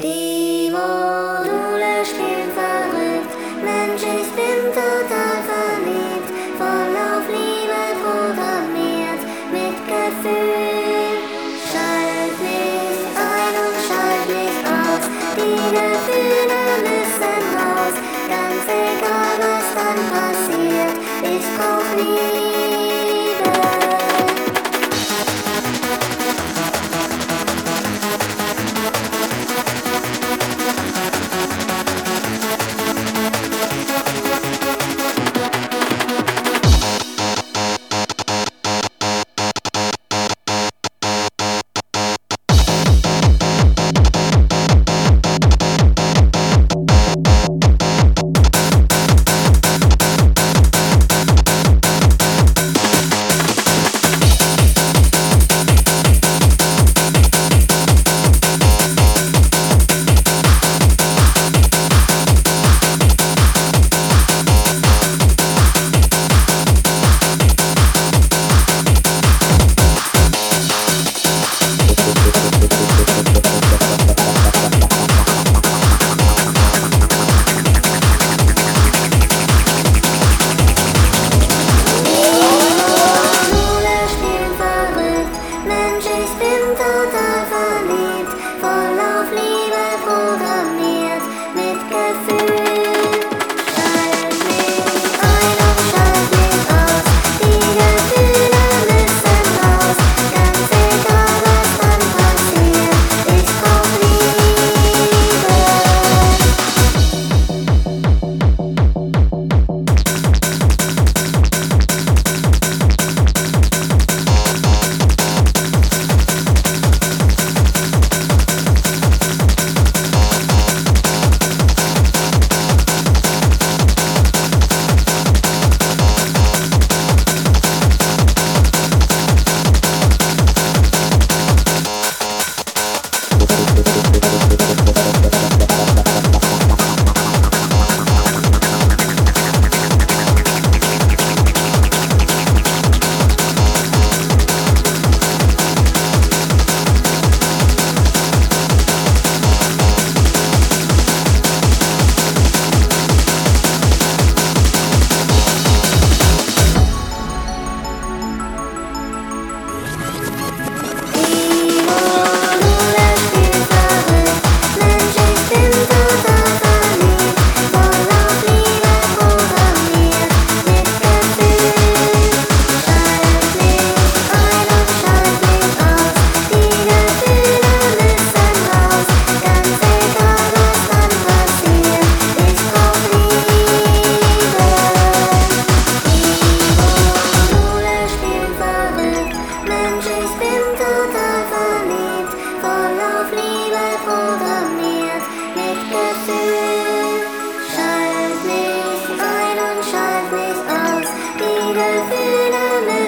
Die Module spielen verrückt, Mensch, ich bin total verliebt, voll auf Liebe programmiert, mit Gefühl. Schalt mich ein und schalt mich aus, die Gefühle müssen raus, ganz egal was dann passiert, ich brauch Liebe.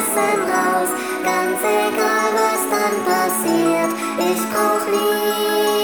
Ganz egal was dann passiert, ich brauch Liebe.